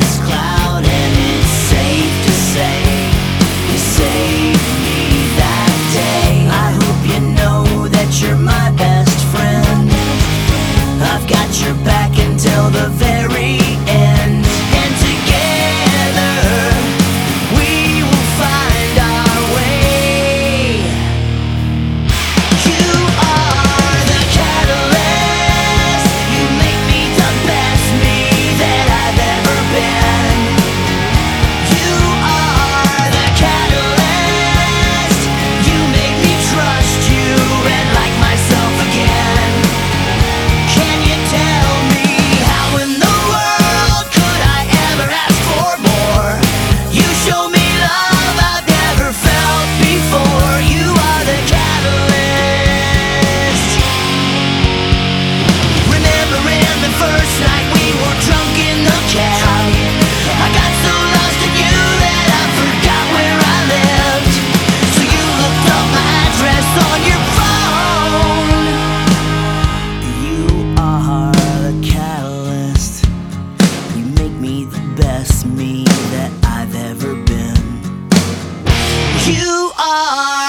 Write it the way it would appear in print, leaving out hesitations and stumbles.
darkest cloud, and it's safe to say you saved me that day. I hope you know that you're my best friend. I've got your back until the very end, and together we will find our way. You are the catalyst. You make me the best me that I've ever been. You are the catalyst. You make me trust you and like myself again. Can you tell me how in the world could I ever ask for more? You show me love I've never felt before. You are the catalyst. Remembering the first night we were drunk in the cab, I got so lost in you that I forgot where I lived. So you looked up my address on your phone. You are the catalyst. You make me the best me that I've ever been. You are